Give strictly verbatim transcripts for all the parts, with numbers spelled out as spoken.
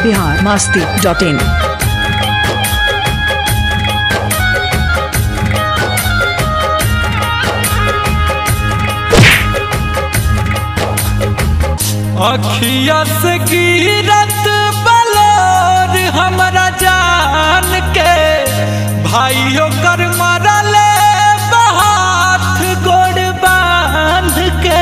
Bihar Masti dot इन। अखिया से गिरत बलोर हमरा जान के भाइयों कर मरले हाथ गोड़ बांध के।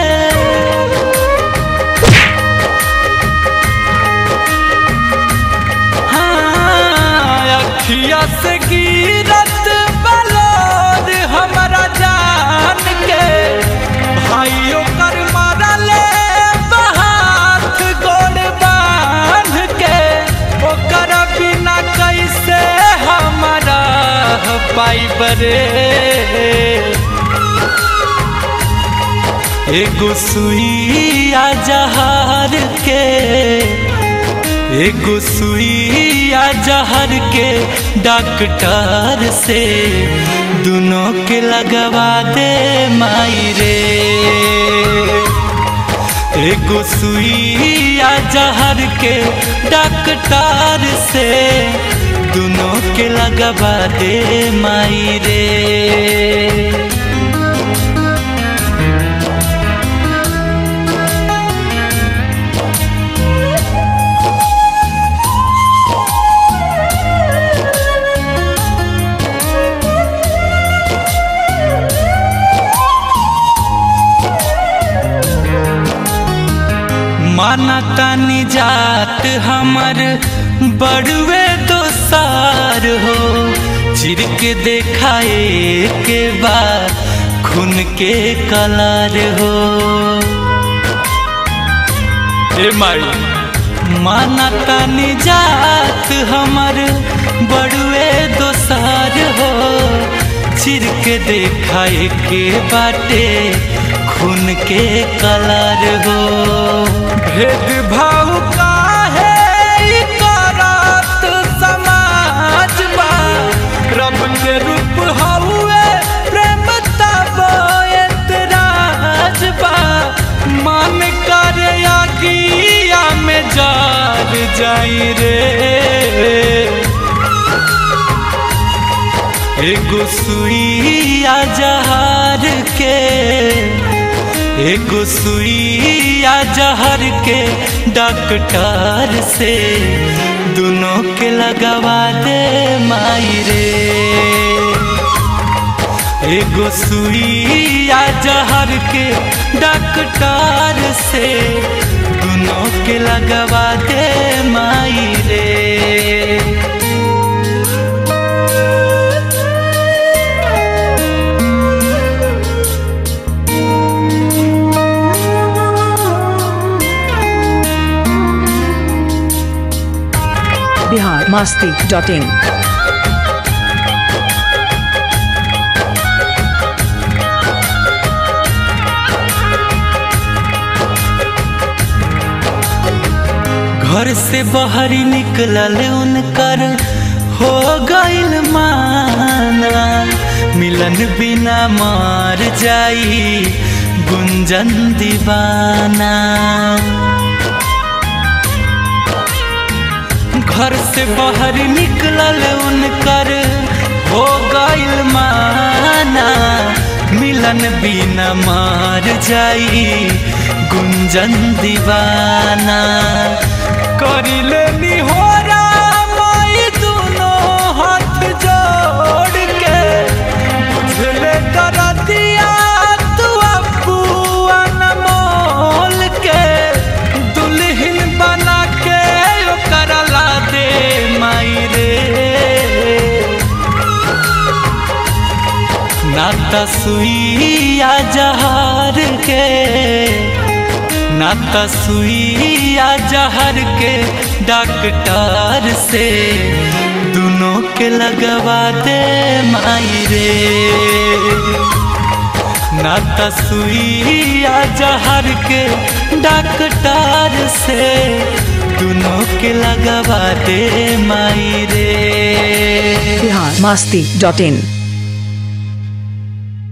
हाँ, अखिया से गिरत बलोर हमरा जान के भाइयों कर मरले कैसे हमारा पाई बरे। एगो सुइया जहर के एगो सुइया जहर के डॉक्टर से दोनों के लगवा दे माई रे। एगो सुइया जहर के डॉक्टर से दोनों के लगवा दे माई रे। माना तानी जात हमर बड़ुए दोसार हो चिर के देखाए के बाद खून के कलर हो। ए माई माना तानी जात हमर बड़ुए दोसार हो चिर के देखाए के बाटे खून के कलर हो। भेदभाव काहे करत समाज बा रब के रूप हउए प्रेम तब एतराज बा। मन करे आगिया में जल जाई रे। एगो सुइया जहर के एगो सुइया जहर के डॉक्टर से दोनों के लगवा दे माई रे। एगो सुइया जहर के डॉक्टर से दोनों के लगवा दे माई रे। Bihar Masti dot in. घर से बाहर निकलल उनकर हो गइल माना मिलन बिना मर जाई गुंजन दीवाना। घर से बाहर निकलल उनकर हो गइल माना मिलन बिना मार जाई गुंजन दीवाना। करिले निहोरा माई दोनों हाथ जोड़ के बुझले दरदिया तू अबुआ अनमोल के दुल्हन बना के करला दे माई रे। नाता सुइया जहर के नाता सुइया जहर के डॉक्टर से दोनों के लगवा दे माई रे। नाता सुइया जहर के डॉक्टर से दोनों के लगवा दे माई रे। बिहार मस्ती डॉट इन।